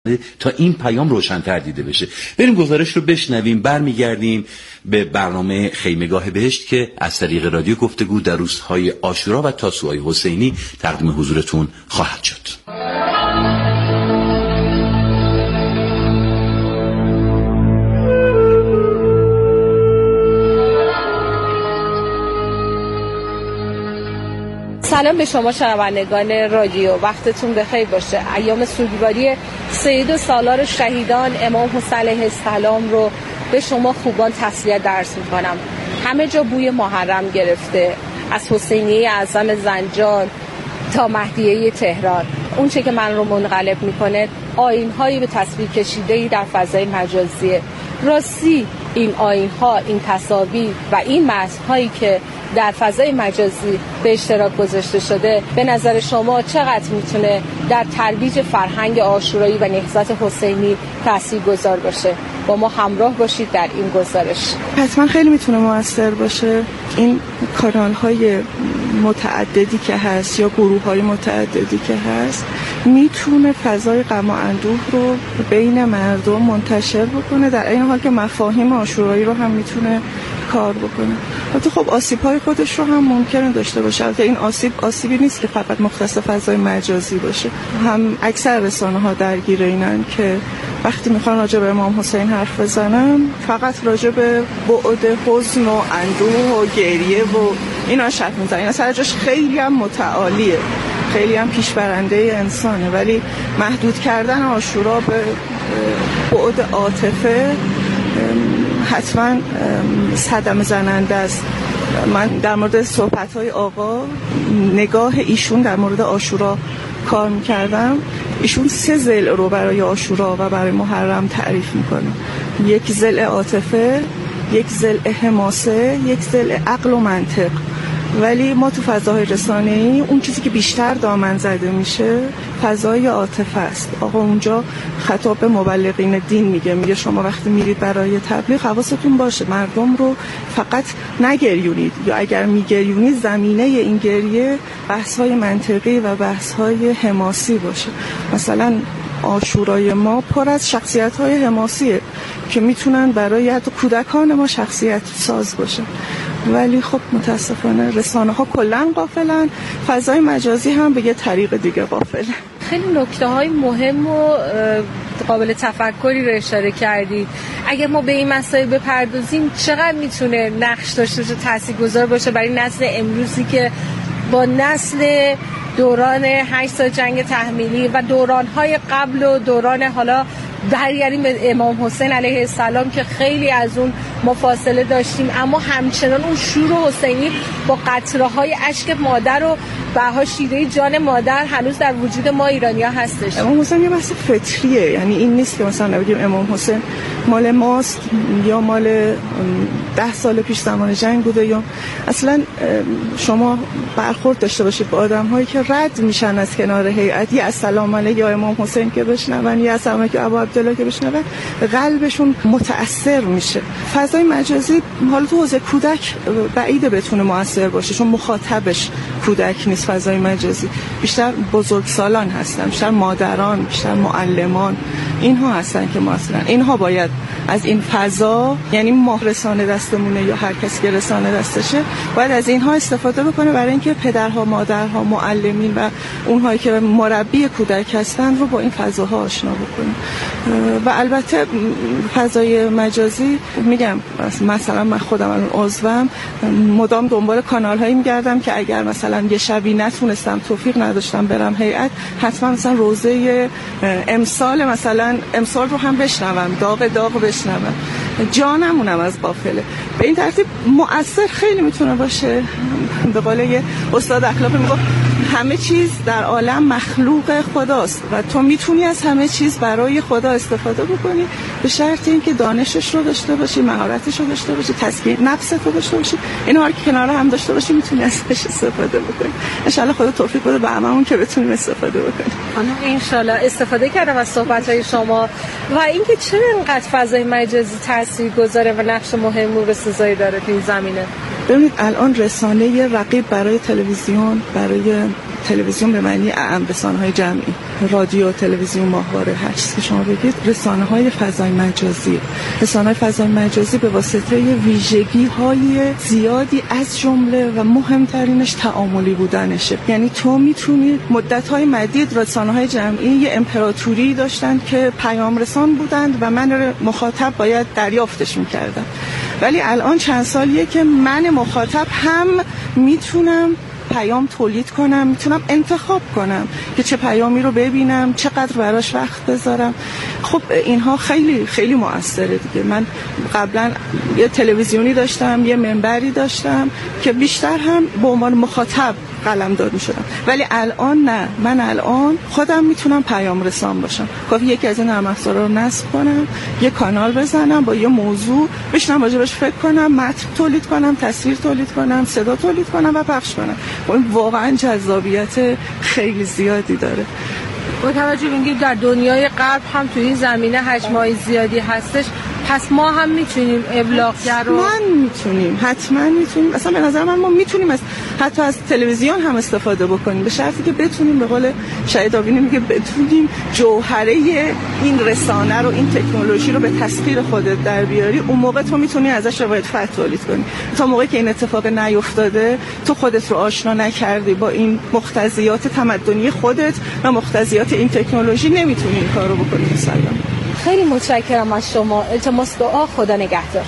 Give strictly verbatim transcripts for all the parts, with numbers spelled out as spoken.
تا این پیام روشن‌تر دیده بشه. بریم گزارش رو بشنویم، برمیگردیم به برنامه خیمه‌گاه بهشت که از طریق رادیو گفتگو در روزهای عاشورا و تاسوعای حسینی تقدیم حضورتون خواهد شد. سلام به شما شنوندگان رادیو، وقتتون بخیر باشه. ایام سوگواری سید سالار شهیدان امام حسین علیه السلام رو به شما خوبان تسلیت درس میکنم. همه جا بوی محرم گرفته، از حسینیه اعظم زنجان تا مهدیه تهران. اون چه که من رو منقلب میکنه آیین‌هایی به تصویر کشیده‌ای در فضای مجازیه. راستی این آیین‌ها، این تصاویر و این متن‌هایی که در فضای مجازی به اشتراک گذاشته شده به نظر شما چقدر میتونه در ترویج فرهنگ عاشورایی و نهضت حسینی تاثیرگذار باشه؟ با ما همراه باشید در این گزارش. حتما خیلی میتونه موثر باشه. این کانال‌های متعددی که هست یا گروه‌های متعددی که هست میتونه فضای غم و اندوه رو بین مردم منتشر بکنه، در این حال که مفاهیم عاشورایی رو هم میتونه کار بکنه. البته خب آسیب‌های خودش رو هم ممکنه داشته باشه. البته این آسیب آسیبی نیست که فقط مختص فضای مجازی باشه. هم اکثر رسانه‌ها درگیر اینن که وقتی میخوان راجع به امام حسین حرف بزنن فقط راجع به بعد حزن و اندوه و گریه و اینا حرف میزنن. اینا سر جاش خیلی هم متعالیه، خیلی هم پیشبرنده انسانه، ولی محدود کردن عاشورا به بعد عاطفه حتما صدمه زننده است. من در مورد صحبت‌های آقا، نگاه ایشون در مورد عاشورا کار می‌کردم. ایشون سه ضلع رو برای عاشورا و برای محرم تعریف می‌کنه. یک ضلع عاطفه، یک ضلع حماسه، یک ضلع عقل و منطق. ولی ما تو فضاهای رسانه‌ای اون چیزی که بیشتر دامن زده میشه فضای عاطفه است. آقا اونجا خطاب به مبلغین دین میگه میگه شما وقتی میرید برای تبلیغ حواستون باشه مردم رو فقط نگریونید، یا اگر میگریونید زمینه این گریه بحث‌های منطقی و بحث‌های حماسی باشه. مثلا عاشورای ما پر از شخصیت‌های حماسیه که میتونن برای حتی کودکان ما شخصیت ساز باشه. ولی خب متاسفانه رسانه ها کلن غافلن، فضای مجازی هم به یه طریق دیگه غافله. خیلی نکته های مهم و قابل تفکری رو اشاره کردید. اگر ما به این مسائل بپردازیم چقدر میتونه نقش داشته باشه، تاثیرگذار باشه برای نسل امروزی که با نسل دوران هشت سال جنگ تحمیلی و دوران‌های قبل و دوران حالا برگردیم به امام حسین علیه السلام که خیلی از اون مفاصله داشتیم، اما همچنان اون شور حسینی با قطره‌های اشک مادر و بها شیره جان مادر هنوز در وجود ما ایرانی‌ها هستش. امام حسین یه بحث فطریه، یعنی این نیست که مثلا بگیم امام حسین مال ماست یا مال ده سال پیش زمان جنگ بوده، یا اصلا شما برخورد داشته باشید با آدم‌هایی که رد میشن از کنار هیئت، یا السلام علیک یا امام حسین که بشنون، یا السلام علیک ابو عبدالله که بشنون، قلبشون متأثر میشه. فضای مجازی حالا تو حوزه کودک بعیده بتونه مؤثر باشه، چون مخاطبش کودک نیست. فضای مجازی بیشتر بزرگسالان هستن، بیشتر مادران، بیشتر معلمان، اینها هستن که مثلا اینها باید از این فضا، یعنی ما رسانه دستمونه یا هر کسی که رسانه دستشه، باید از اینها استفاده بکنه برای اینکه پدرها، مادرها، معلمین و اونهایی که مربی کودک هستن رو با این فضاها آشنا بکنه. و البته فضای مجازی میگم مثلا من خودم الان عضوم، مدام دنبال کانال‌هایی میگردم که اگر مثلا یه شبی نتونستم، توفیق نداشتم برم هیئت، حتما مثلا روزه امسال مثلا امسال رو هم بشنوم، داغ داغ بشنوم، جانمونم از غافله. به این ترتیب مؤثر خیلی میتونه باشه. به قول یه استاد اخلاق میگه همه چیز در عالم مخلوق خداست و تو میتونی از همه چیز برای خدا استفاده بکنی، به شرط اینکه دانشش رو داشته باشی، مهارتش رو داشته باشی، تسکین نفست رو داشته باشی. اینا رو که کنار هم داشته باشی میتونی ازش استفاده بکنی. ان شاء الله خدا توفیق بده به هممون که بتونیم استفاده بکنیم. خانم ان شاء الله استفاده کردم از صحبت‌های شما و اینکه چرا اینقدر فضای مجازی تاثیرگذاره و نقش مهمی و بسزایی داره تو این زمینه. ببینید الان رسانه رقیب برای تلویزیون، برای تلویزیون به معنی اعم رسانه‌های جمعی، رادیو، تلویزیون، ماهواره، هر چیزی که شما بگید، رسانه‌های فضای مجازی. رسانه‌های فضای مجازی به واسطه ویژگی‌های زیادی از جمله و مهمترینش تعاملی بودنشه. یعنی تو میتونی مدت‌های مدید رسانه‌های جمعی یه امپراتوری داشتن که پیام رسان بودند و من مخاطب باید دریافتش می‌کردم. ولی الان چند سالیه که من مخاطب هم میتونم پیام تولید کنم، میتونم انتخاب کنم که چه پیامی رو ببینم، چقدر براش وقت بذارم. خب اینها خیلی خیلی مؤثره دیگه. من قبلا یه تلویزیونی داشتم، یه منبری داشتم که بیشتر هم به عنوان مخاطب قلمداد می‌شدم، ولی الان نه. من الان خودم میتونم پیام رسان باشم. کافی یکی از این نرم افزارا رو نصب کنم، یه کانال بزنم، با یه موضوع بشینم راجبش فکر کنم، متن تولید کنم، تصویر تولید کنم، صدا تولید کنم و پخش کنم. این واقعا جذابیت خیلی زیادی داره. با توجه به اینکه در دنیای غرب هم تو این زمینه حجم‌های زیادی هستش، پس ما هم میتونیم ابلاغگر رو حتما میتونیم حتما میتونیم اصلا به نظر من ما میتونیم از حتی از تلویزیون هم استفاده بکنیم، به شرطی که بتونیم، به قول شهید آبینی میگه بتونیم جوهره این رسانه رو، این تکنولوژی رو به تسخیر خودت در بیاری. اون موقع تو میتونی ازش روایت فتح تولید کنی. تا موقعی که این اتفاق نیفتاده، تو خودت رو آشنا نکردی با این مقتضیات تمدنی خودت و مقتضیات این تکنولوژی، نمیتونی این کارو بکنی. مثلا خیلی متشکرم از شما. التماس دعا. خدا نگهدار.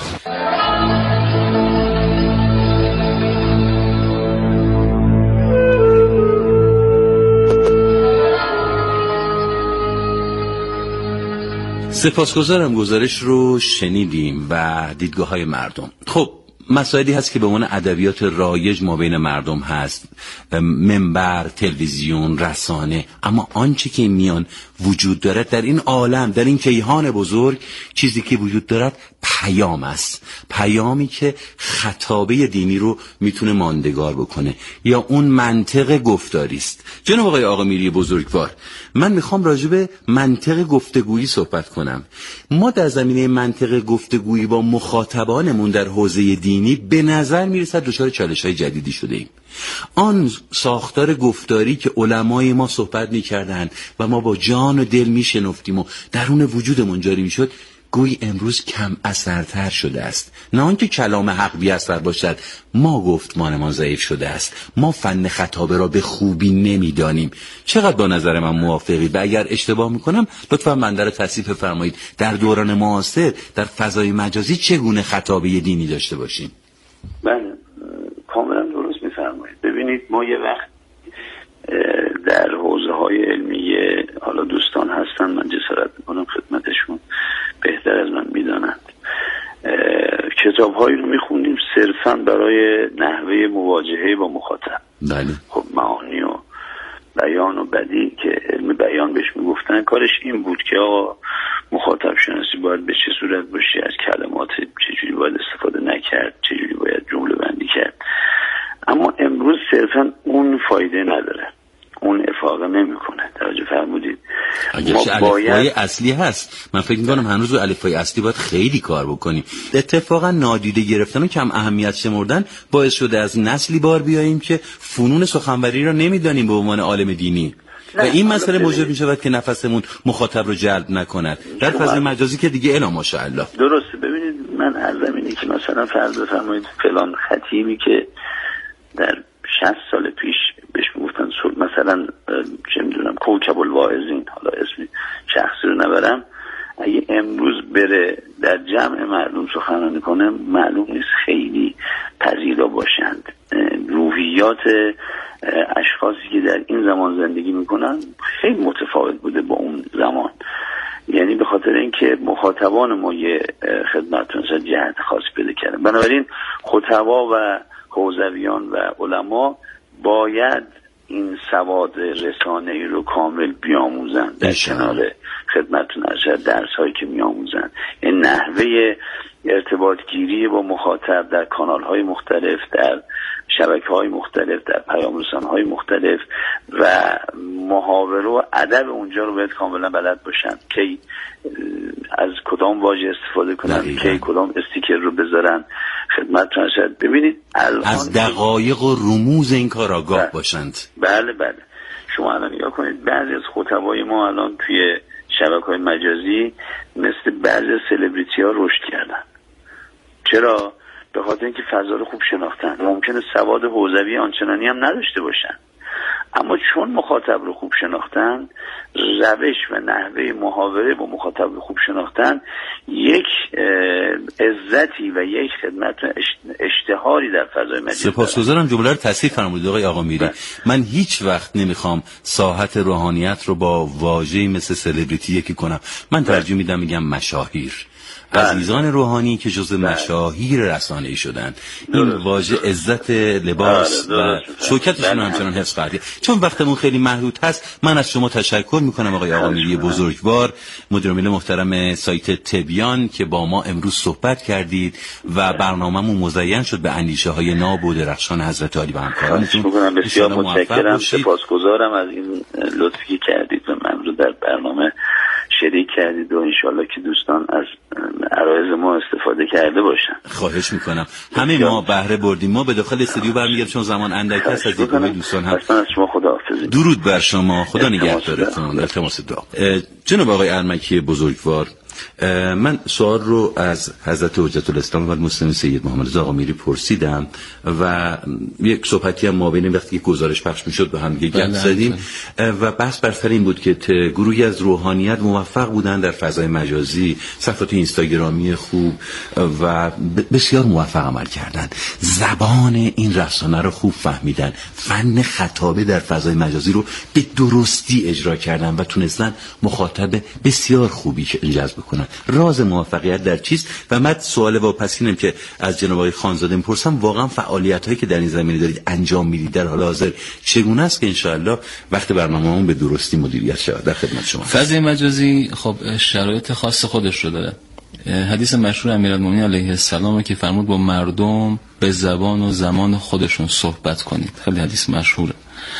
سپاسگزارم. گزارش رو شنیدیم و دیدگاه‌های مردم. خب مسائلی هست که به عنوان ادبیات رایج ما بین مردم هست، منبر، تلویزیون، رسانه، اما آنچه که میان وجود دارد در این عالم، در این کیهان بزرگ، چیزی که وجود دارد پیام است. پیامی که خطابه دینی رو میتونه ماندگار بکنه، یا اون منطق گفتاری است. جناب آقای آقامیری بزرگوار، من میخوام راجع به منطق گفتگویی صحبت کنم. ما در زمینه منطق گفتگویی با مخاطبانمون در حوزه دینی به نظر میرسد دچار چالش‌های جدیدی شده ایم. آن ساختار گفتاری که علمای ما صحبت میکردن و ما با جان و دل میشنفتیم و درون وجودمون جاری میشد، گویی امروز کم اثرتر شده است. نه آنکه کلام حق بی اثر باشد، ما گفتمانمان ضعیف شده است. ما فن خطابه را به خوبی نمیدانیم. چقدر با نظر من موافقید؟ و اگر اشتباه میکنم لطفا من در تصحیح فرمایید. در دوران معاصر در فضای مجازی چگونه خطابه دینی داشته باشیم؟ بله، کاملا درست میفرمایید. ببینید ما یه وقت در حوزه های علمیه، حالا دوستان هستن، من جسارت میکنم خدمتشون، بهتر از من میدانند، کتاب هایی رو میخونیم صرفا برای نحوه مواجهه با مخاطب. بله. خب معانی و بیان و بدیع که علم بیان بهش میگفتن، کارش این بود که آقا مخاطب شناسی باید به چه صورت باشه، از کلمات چجوری باید استفاده نکرد، چجوری باید جمله بندی کرد. اما امروز صرفا اون فایده نداره، اون افاقه نمیکنه. توجه فرمودید؟ اگرچه باید... الفبای اصلی هست، من فکر میکنم هنوز رو الفبای اصلی باید خیلی کار بکنیم. اتفاقا نادیده گرفتن و کم اهمیت شمردن باعث شده از نسلی بار بیاییم که فنون سخنوری را نمیدانیم به عنوان عالم دینی، و این مسئله موجب می شود که نفسمون مخاطب رو جلب نکند. در فضای مجازی که دیگه الا ماشاءالله. درسته. ببینید من عرضم اینه که مثلا فرض بفرمایید فلان خطیبی که در شصت سال پیش بهش میگفتن مثلا چه میدونم کوکب الواعظین، حالا اسم شخصی رو نبرم، اگه امروز بره در جمع مردم سخنرانی کنه، معلوم نیست خیلی پذیرا باشند. روحیات اشخاصی که در این زمان زندگی میکنن خیلی متفاوت بوده با اون زمان. یعنی به خاطر اینکه مخاطبان ما یه خدمتتون جهت خاصی پیدا کردن. بنابراین خطبا و حوزویان و علما باید این سواد رسانه‌ای رو کامل بیاموزن در کنار خدمتتون ارشد درس هایی که میاموزن. این نحوه ارتباط گیری با مخاطب در کانال های مختلف، در شبکه های مختلف، در پیام رسان های مختلف و محاوره و ادب اونجا رو باید کاملا بلد باشن که از کدام واژه استفاده کنن، که کدام استیکر رو بذارن. خدمتتون شد. ببینید از دقایق و رموز این کار آگاه بله. باشند. بله بله. شما الان نگاه کنید بعضی از خطبای ما الان توی شبکه‌های مجازی مثل بعضی از سلبریتی‌ها رشد کردن. چرا؟ به خاطر اینکه فضا رو خوب شناختن. ممکنه سواد حوزوی آنچنانی هم نداشته باشن، اما چون مخاطب رو خوب شناختن، روش و نحوه محاوره با مخاطب رو خوب شناختن، یک عزتی و یک خدمت اشتهاری در فضای مجازی. سپاسگزارم جمله رو تصحیح فرمودید آقای آقامیری. من هیچ وقت نمیخوام ساحت روحانیت رو با واژه‌ای مثل سلبریتی یکی کنم. من ترجیح میدم میگم مشاهیر، عزیزان روحانی که جزء مشاهیر رسانه‌ای شدن. این واژه عزت لباس و شوکتشون همچنان حفظ کردید. چون وقتمون خیلی محدود هست، من از شما تشکر میکنم آقای آقامیری بزرگوار، مدیر عامل محترم سایت تبیان که با ما امروز صحبت کردید و برنامه‌مون مزین شد به اندیشه‌های ناب و درخشان حضرت عالی و همکارانتون. بسیار متشکرم، سپاسگزارم از این لطفی کردید و من رو در برنامه شریک کردید و انشالله که دوستان از عرایض ما استفاده کرده باشن. خواهش میکنم. همه ما بهره بردیم. ما به داخل استودیو برمیگردیم چون زمان اندک است. از دیدن دوستان هم از شما خداحافظی. درود بر شما. خدا نگهدارتون. التماس دعا. جناب آقای ارمکی بزرگوار، من سوال رو از حضرت حجت الاسلام و المسلمین سید محمد رضا آقامیری پرسیدم و یک صحبتی هم ما بین وقتی که گزارش پخش میشد با هم گپ زدیم و بحث بر سر این بود که گروهی از روحانیت موفق بودن در فضای مجازی، صفحات اینستاگرامی خوب و بسیار موفق عمل کردن، زبان این رسانه رو خوب فهمیدن، فن خطابه در فضای مجازی رو به درستی اجرا کردن و تونستن مخاطب بسیار خوبی جذب کنن. راز موفقیت در چیست؟ و من سوال واپسینم که از جناب آقای خانزاده میپرسم، واقعا فعالیت‌هایی که در این زمینه دارید انجام میدید در حال حاضر چگونه است که انشاءالله وقت برنامه‌مون به درستی مدیریت شود؟ در خدمت شما. فضای مجازی خب شرایط خاص خودش رو داره. حدیث مشهور امیرالمومنین علیه السلام که فرمود با مردم به زبان و زمان خودشون صحبت کنید. خیلی حدیث مشهوره.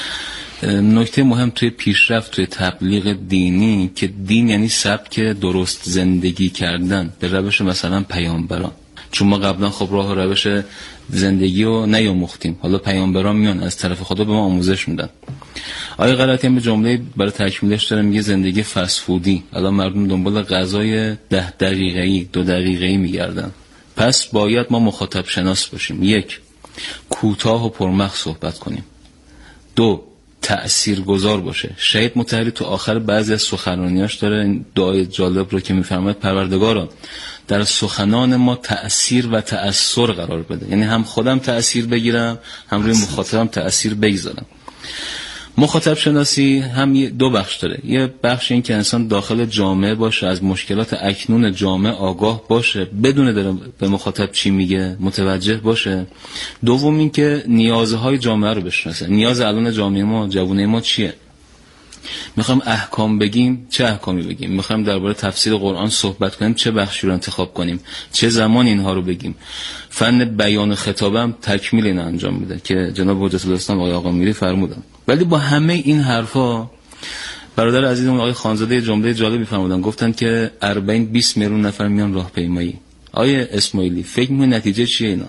نکته مهم توی پیشرفت توی تبلیغ دینی که دین یعنی سبک درست زندگی کردن به روش مثلا پیامبران، چون ما قبلا خب راه و روش زندگی رو نیاموختیم، حالا پیامبران میان از طرف خدا به ما آموزش میدن. آیه غلطی هم به جمله برای تکمیلش داره میگه زندگی فست فودی. الان مردم دنبال غذای ده دقیقه‌ای دو دقیقه‌ای میگردن. پس باید ما مخاطب شناس باشیم. یک، کوتاه و پرمغز صحبت کنیم. دو، تأثیرگذار باشه. شهید مطهری تو آخر بعضی از سخنرانیاش داره این دعای جالب رو که میفرماید پروردگارا در سخنان ما تأثیر و تأثیر قرار بده، یعنی هم خودم تأثیر بگیرم هم روی مخاطبم تأثیر بگذارم. مخاطب شناسی هم دو بخش داره. یه بخش این که انسان داخل جامعه باشه، از مشکلات اکنون جامعه آگاه باشه، بدونه داره به مخاطب چی میگه، متوجه باشه. دوم این که نیازهای جامعه رو بشناسه. نیاز الان جامعه ما، جوونه ما چیه؟ میخوام احکام بگیم، چه احکامی بگیم؟ میخوام درباره تفسیر قرآن صحبت کنیم، چه بخشی رو انتخاب کنیم؟ چه زمان اینها رو بگیم؟ فن بیان و خطابم تکمیل این انجام میده که جناب حجت الاسلام آقای آقامیری فرمودن. ولی با همه این حرفا برادر عزیزم آقای خانزاده جمله جالبی فرمودن، گفتن که اربعین بیست میلیون نفر میان راهپیمایی. آیه اسماعیلی فکر می‌کنی نتیجه چیه اینا؟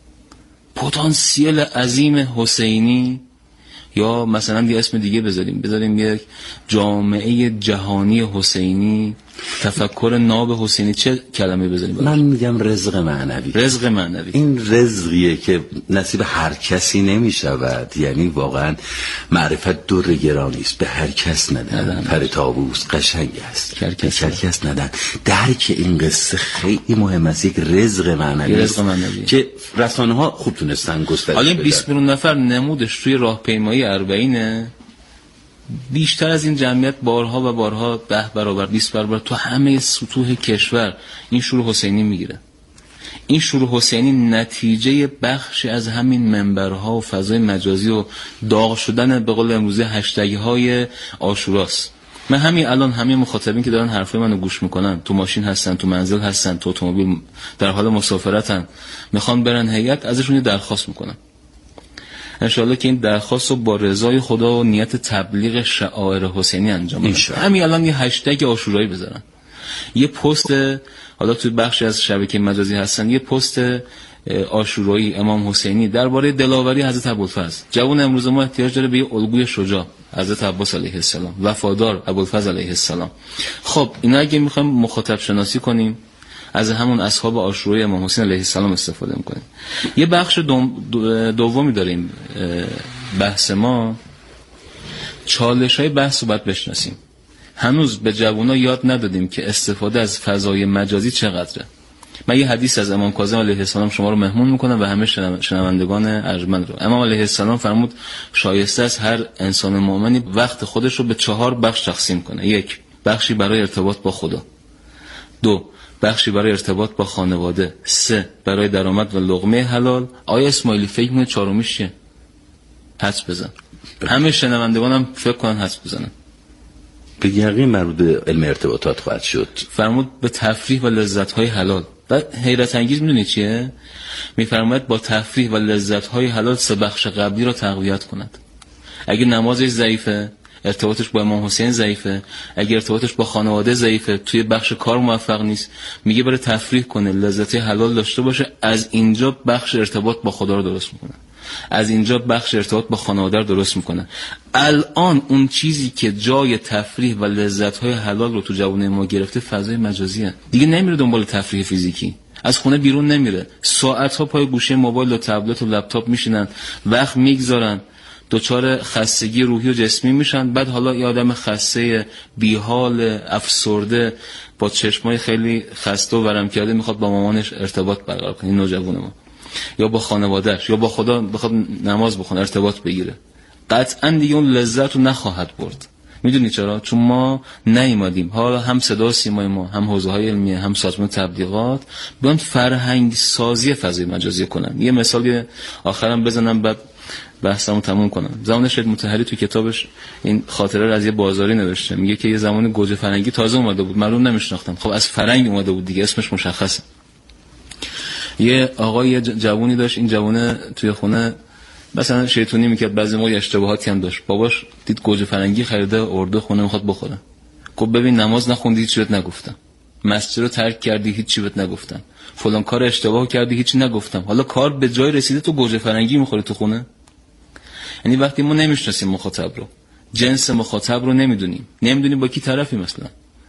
پتانسیل عظیم حسینی، یا مثلا یه اسم دیگه بذاریم بذاریم یک جامعه جهانی حسینی، تفکر ناب حسینی، چه کلمه بذاریم؟ من میگم رزق معنوی. رزق معنوی این رزقیه که نصیب هر کسی نمیشود. یعنی واقعا معرفت در گرانی است، به هر کس ندن. پر طاووس قشنگ است، به هر کس ندن. درک این قصه خیلی مهم است. یک رزق معنوی, رزق معنوی که رسانه ها خوب تونستن گسترش بدن. حالا بیست میلیون نفر نمودش توی راهپیمایی اربعینه، بیشتر از این جمعیت بارها و بارها ده برابر بیست برابر تو همه سطوح کشور این شور حسینی میگیره. این شور حسینی نتیجه بخشی از همین منبرها و فضای مجازی و داغ شدن به قول امروزی هشتگ های عاشوراست. من همین الان همین مخاطبین که دارن حرفای منو گوش میکنن، تو ماشین هستن، تو منزل هستن، تو اتومبیل در حال مسافرتن، میخوان برن هیئت، ازشون یه درخواست میکنم انشالله که این درخواست رو با رضای خدا و نیت تبلیغ شعائر حسینی انجام بدن. همین الان یه هشتگ عاشورایی بذارن، یه پست، حالا توی بخشی از شبکه مجازی هستن، یه پست عاشورایی امام حسینی، درباره دلاوری حضرت ابوالفضل. جوان امروز ما احتیاج داره به یه الگوی شجاع، حضرت عباس علیه السلام، وفادار ابوالفضل علیه السلام. خب اینا اگه میخوایم مخاطب شناسی کنیم از همون اصحاب عاشورای امام حسین علیه السلام استفاده میکنیم. یه بخش دوم دومی داریم بحث ما، چالش‌های بحث رو باید بشناسیم. هنوز به جوونا یاد ندادیم که استفاده از فضای مجازی چقدره. من یه حدیث از امام کاظم علیه السلام شما رو مهمون میکنم و همه شنوندگان ارجمند رو. امام علیه السلام فرمود شایسته است هر انسان مؤمنی وقت خودش رو به چهار بخش تقسیم کنه. یک، بخشی برای ارتباط با خدا. دو، بخشی برای ارتباط با خانواده. سه، برای درآمد و لقمه حلال. آیا اسماعیلی فکر می‌کنه چهارمیش چیه؟ حدس بزن. همه شنوندگانم فکر کنن حدس بزنن. به یقین مربوط به علم ارتباطات خواهد شد. فرمود به تفریح و لذت‌های حلال. و حیرت انگیز میدونی چیه؟ میفرماید با تفریح و لذت‌های حلال سه بخش قبلی رو تقویت کند. اگه نمازش ضعیفه، ارتباطش با امام حسین ضعیفه، اگه ارتباطش با خانواده ضعیفه، توی بخش کار موفق نیست، میگه بره تفریح کنه، لذت حلال داشته باشه، از اینجا بخش ارتباط با خدا رو درست میکنه، از اینجا بخش ارتباط با خانواده رو درست میکنه. الان اون چیزی که جای تفریح و لذت‌های حلال رو تو جوونه ما گرفته فضای مجازیه. دیگه نمیره دنبال تفریح فیزیکی، از خونه بیرون نمیره، ساعت‌ها پای گوشه موبایل و تبلت و لپتاپ میشینن، وقت میگذارن، دچار خستگی روحی و جسمی میشن. بعد حالا یه آدم خسته بیحال افسرده با چشمای خیلی خسته و ورم کرده میخواد با مامانش ارتباط برقرار کنه، این نوجوان ما، یا با خانواده‌اش، یا با خدا بخواد نماز بخونه، ارتباط بگیره. قطعا دیگه اون لذت رو نخواهد برد. میدونی چرا؟ چون ما نیومدیم، حالا هم صدا و سیمای ما، هم حوزه‌های علمیه، هم سازمان تبلیغات بیان فرهنگ سازی فضای مجازی کنن. یه مثال آخرام بزنم بعد بحثمو تموم کنم. زمان شهید مطهری تو کتابش این خاطره رو از یه بازاری نوشته، میگه که یه زمان گوجه فرنگی تازه اومده بود، معلوم نمیشناختم. خب از فرنگ اومده بود دیگه، اسمش مشخصه. یه آقای جوونی داشت، این جوونه توی خونه مثلا شیطونی میکرد، بعضی موقع اشتباهاتی هم داشت. باباش دید گوجه فرنگی خریده آورده خونه میخواد بخوره. گفت ببین نماز نخوندی هیچ چیزی بهت نگفتم، مسجد رو ترک کردی هیچ چیزی بهت نگفتم، فلان کار اشتباه کردی هیچی نگفتم، حالا کار به جای رسیده تو گوجه فرنگی میخوری تو خونه. یعنی وقتی ما نمیشناسیم مخاطب رو، جنس مخاطب رو نمیدونیم، نمیدونیم با کی طرفی، مثلا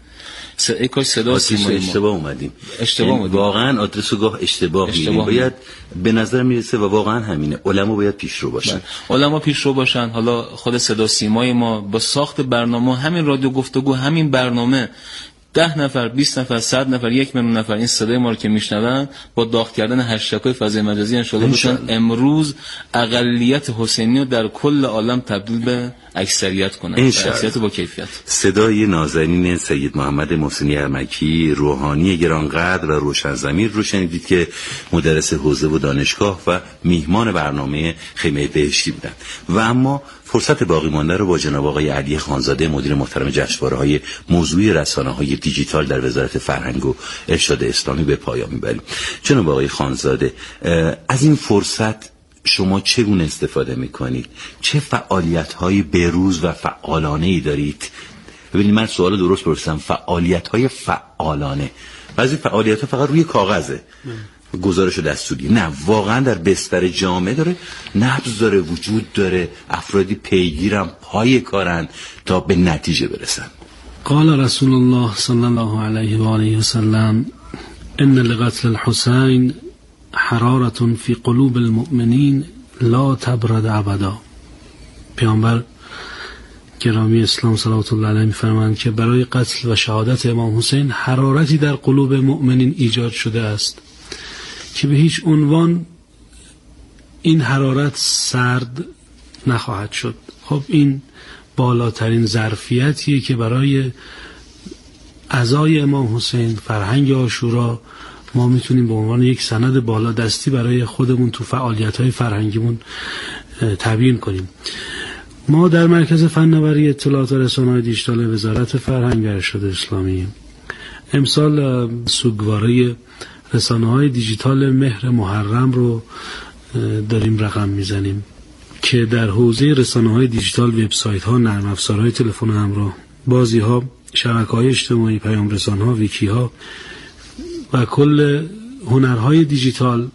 ای کاش صدا سیمای ما اشتباه اومدیم، اشتباه اومدیم، واقعا آدرس و گاه اشتباه می‌بینیم. باید به نظر میرسه و واقعا همینه، علما باید پیشرو باشن. علما پیشرو باشن. حالا خود صدا سیمای ما با ساخت برنامه، همین رادیو گفتگو، همین برنامه، ده نفر، بیست نفر، صد نفر، یک میلیون نفر این صدای ما رو که میشنون، با داغ کردن هشتگ‌های فضای مجازی ان شاءالله بتونن امروز اقلیت حسینی رو در کل عالم تبدیل به اکثریت کنن، اکثریت با کیفیت. صدای نازنین سید محمد محسنی ارمکی، روحانی گرانقدر و روشنضمیر رو شنیدید که مدرس حوزه و دانشگاه و میهمان برنامه خیمه بهشتی بودن. و اما فرصت باقی مانده رو با جناب آقای علی خانزاده، مدیر محترم جشنواره‌های موضوعی رسانه‌های دیجیتال در وزارت فرهنگ و ارشاد اسلامی به پایان میبریم. جناب آقای خانزاده، از این فرصت شما چگونه استفاده میکنید؟ چه فعالیت‌های بروز و فعالانه‌ای دارید؟ ببینید من سوال درست پرسیدم، فعالیت‌های فعالانه. بعضی فعالیت‌ها فقط روی کاغذه، گزارش دستوری، نه واقعا در بستر جامعه داره، نبض داره، وجود داره، افرادی پیگیرن، پای کارن تا به نتیجه برسن. قال رسول الله صلی الله علیه و آله و سلم ان لقتل الحسین حرارة فی قلوب المؤمنین لا تبرد ابدا. پیامبر گرامی اسلام صلوات الله علیه می‌فرمایند که برای قتل و شهادت امام حسین حرارتی در قلوب مؤمنین ایجاد شده است که به هیچ عنوان این حرارت سرد نخواهد شد. خب این بالاترین ظرفیتیه که برای عزای امام حسین، فرهنگ عاشورا، ما میتونیم به عنوان یک سند بالا دستی برای خودمون تو فعالیت‌های فرهنگیمون تبیین کنیم. ما در مرکز فناوری اطلاعات و رسانه‌های دیجیتال وزارت فرهنگ و ارشاد اسلامی امسال سوگواره رسانه‌های دیجیتال مهر محرم رو داریم رقم میزنیم که در حوزه رسانه‌های دیجیتال، وبسایت‌ها، نرم افزارهای تلفن همراه، بازی‌ها، شبکه‌های اجتماعی، پیام رسان‌ها، ویکی‌ها و کل هنرهای دیجیتال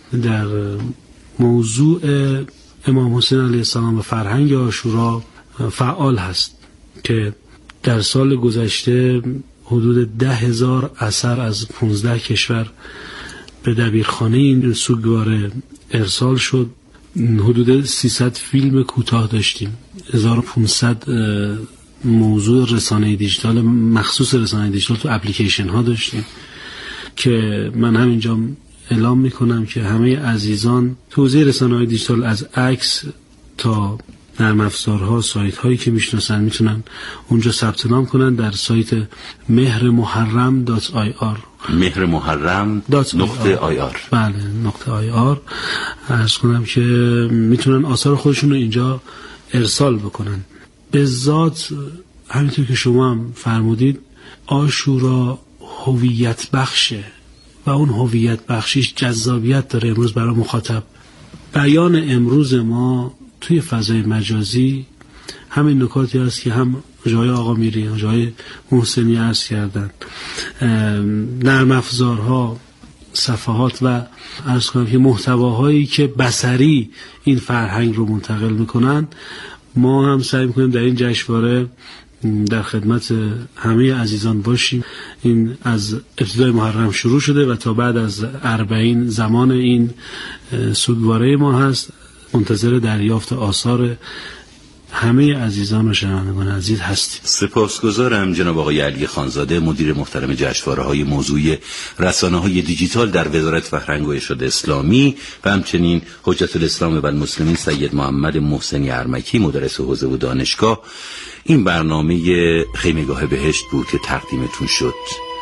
در موضوع امام حسین علیه السلام و فرهنگ عاشورا فعال هست که در سال گذشته حدود ده هزار اثر از پانزده کشور به دبیرخانه این سوگواره ارسال شد. حدود سیصد فیلم کوتاه داشتیم، هزار و پانصد موضوع رسانه دیجیتال مخصوص رسانه دیجیتال تو اپلیکیشن ها داشتیم که من همینجا اعلام میکنم که همه عزیزان توزیع رسانه های دیجیتال از عکس تا نرم افزارها، سایت هایی که میشناسن میتونن اونجا ثبت نام کنن در سایت مهرمحرم دات آی آر. مهرمحرم نقطه آی آر. بله نقطه آی آر. عرض کنم که میتونن آثار خودشون رو اینجا ارسال بکنن. به ذات همینطور که شما هم فرمودید عاشورا هویت بخشه و اون هویت بخشیش جذابیت داره امروز برای مخاطب. بیان امروز ما توی فضای مجازی همین نکاتی هست که هم جای آقا میری جای محسنی عرض کردن، نرم افزارها، صفحات و عرض کنم که محتواهایی که بصری این فرهنگ رو منتقل میکنن. ما هم سعی میکنیم در این جشنواره در خدمت همه عزیزان باشیم. این از ابتدای محرم شروع شده و تا بعد از اربعین زمان این سوگواره ما هست. منتظر دریافت آثار همه عزیزان و شنوندگان عزیز هستیم. سپاسگزارم جناب آقای علی خانزاده، مدیر محترم جشنواره‌های موضوعی رسانه‌های دیجیتال در وزارت فرهنگ و ارشاد اسلامی و همچنین حجت الاسلام و المسلمین سید محمد محسنی ارمکی، مدرس حوزه و دانشگاه. این برنامه خیمه‌گاه بهشت بود که تقدیمتون شد.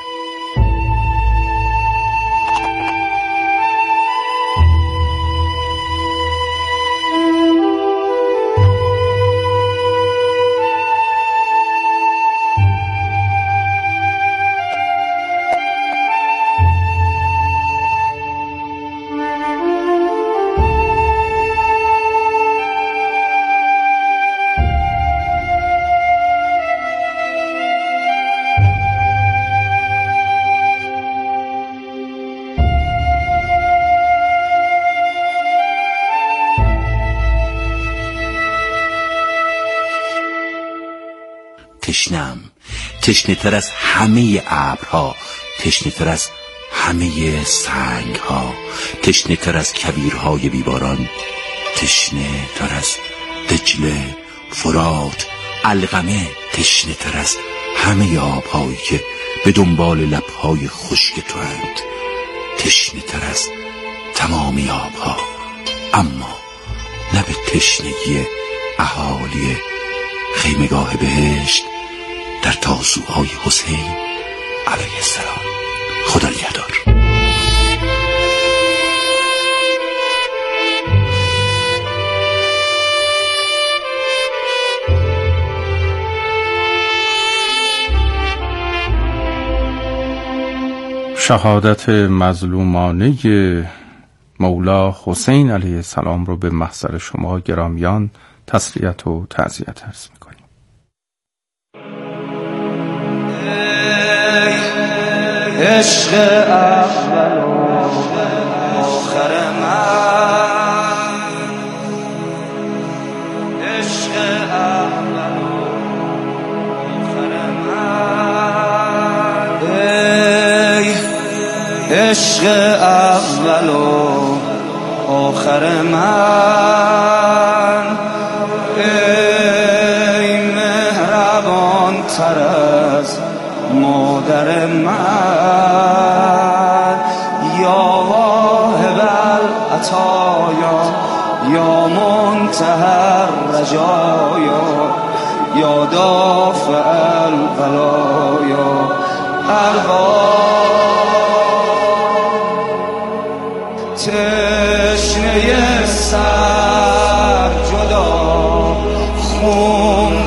تشنم، تشنه تر از همه ابرها، تشنه تر از همه سنگ ها، تشنه تر از کویرهای بیباران، تشنه تر از دجله، فرات، علقمه، تشنه تر از همه آبهایی که به دنبال لبهای خشک تو اند، تشنه تر از تمامی آبها، اما نه به تشنگی اهالی خیمه‌گاه بهشت در تاسوهای حسین علیه السلام. خدا نگهدار. شهادت مظلومانه مولا حسین علیه السلام رو به محضر شما گرامیان تسلیت و تعزیت عرض می‌کنیم. عشق اول و آخر من، عشق اول و آخر من، ای عشق اول و آخر من، ای مهربان تر از مادر من، یا واهب العطایا، یا منتهی الرجایا، یا دافع البلایا، ارباب تشنه سر جدا، خون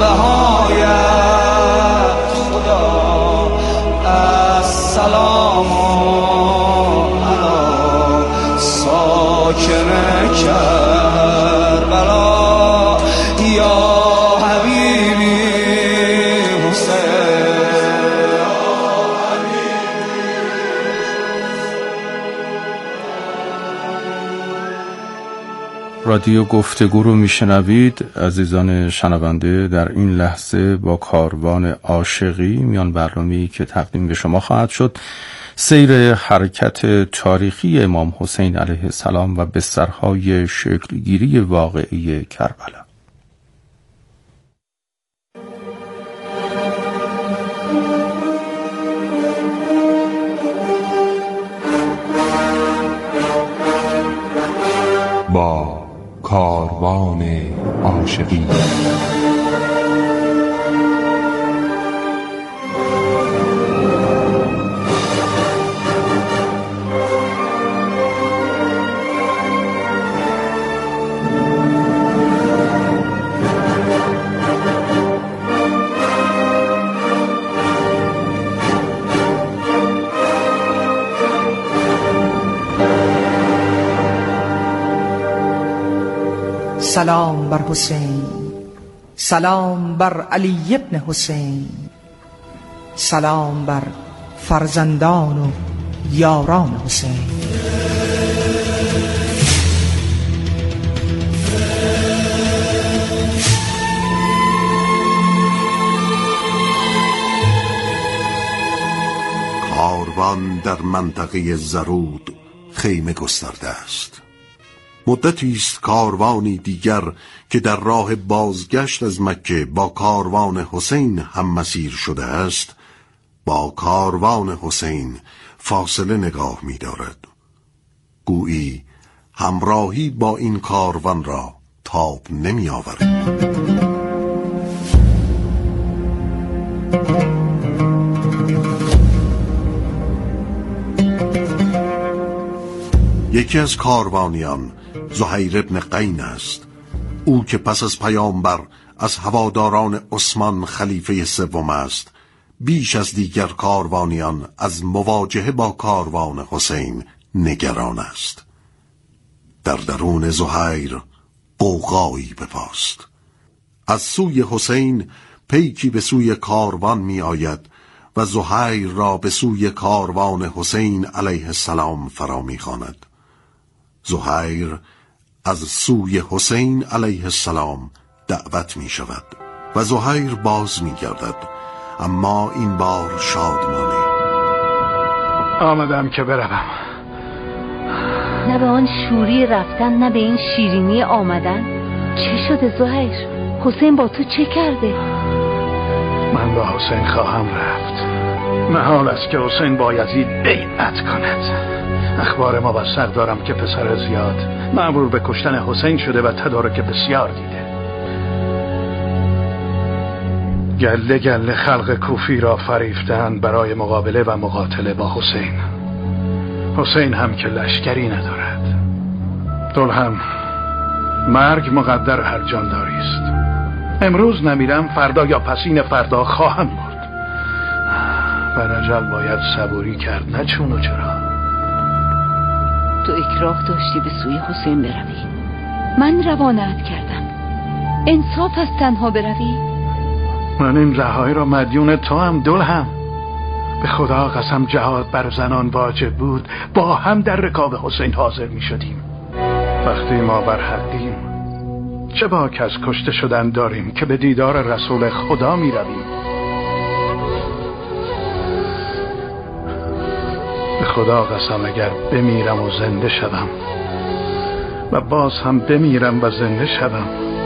بهایت خدا، السلام علی ساکن کربلا، یا حبیبی حسین، رادیو گفتگو رو میشنوید. عزیزان شنونده، در این لحظه با کاروان عاشقی میان برنامه‌ای که تقدیم به شما خواهد شد سیر حرکت تاریخی امام حسین علیه السلام و بسترهای شکلگیری واقعی کربلا. با کاروان عاشقی. سلام بر حسین، سلام بر علی ابن حسین، سلام بر فرزندان و یاران حسین. کاروان در منطقه زرود خیمه گسترده است. مدتی است کاروانی دیگر که در راه بازگشت از مکه با کاروان حسین هم مسیر شده است با کاروان حسین فاصله نگاه می دارد. گویی همراهی با این کاروان را تاب نمی آورد. یکی از کاروانیان زهیر ابن قین است، او که پس از پیامبر از هواداران عثمان خلیفه سوم است. بیش از دیگر کاروانیان از مواجهه با کاروان حسین نگران است. در درون زهیر غوغایی بپاست. از سوی حسین پیکی به سوی کاروان می آید و زهیر را به سوی کاروان حسین علیه السلام فرا می خواند. زهیر از سوی حسین علیه السلام دعوت می شود و زهیر باز می گردد، اما این بار شادمانه. آمدم که بروم. نه به آن شوری رفتن نه به این شیرینی آمدن. چه شده زهیر؟ حسین با تو چه کرده؟ من با حسین خواهم رفت. محال است که حسین با یزید بیعت کند. اخبار مبصر دارم که پسر زیاد مأمور به کشتن حسین شده و تدارک بسیار دیده. گله گله خلق کوفی را فریفتند برای مقابله و مقاتله با حسین. حسین هم که لشکری ندارد. دلهم مرگ مقدر هر جانداری است. امروز نمیرم فردا یا پسین فردا خواهم مرد. بر اجل باید صبوری کرد، نه چون و چرا. تو اکراه داشتی به سوی حسین بروی، من روانت کردم. انصاف است تنها بروی. من این رهایی را مدیون تو هم دلهم. به خدا قسم جهاد بر زنان واجب بود، با هم در رکاب حسین حاضر می شدیم. وقتی ما بر حدیم چه باک از کشته شدن داریم که به دیدار رسول خدا می رویم. به خدا قسم اگر بمیرم و زنده شدم و باز هم بمیرم و زنده شدم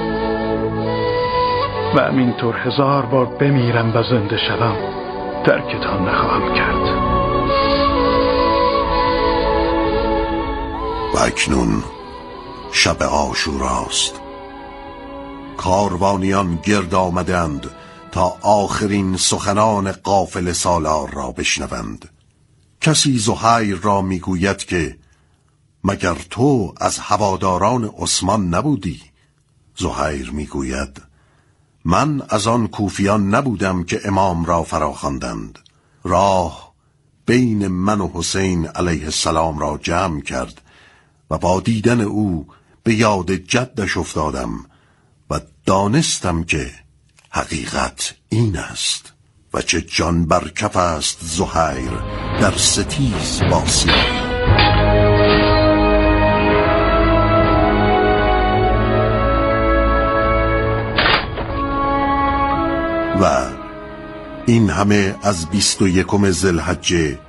و همینطور هزار بار بمیرم و زنده شدم ترکتان نخواهم کرد. و اکنون شب عاشوراست. کاروانیان گرد آمدند تا آخرین سخنان قافله سالار را بشنوند. کسی زهیر را میگوید که مگر تو از هواداران عثمان نبودی؟ زهیر میگوید من از آن کوفیان نبودم که امام را فراخواندند. راه بین من و حسین علیه السلام را جمع کرد و با دیدن او به یاد جدش افتادم و دانستم که حقیقت این است. و چه جان بر کف است زهیر در ستیز با سیاهی. و این همه از بیست و یکم ذوالحجه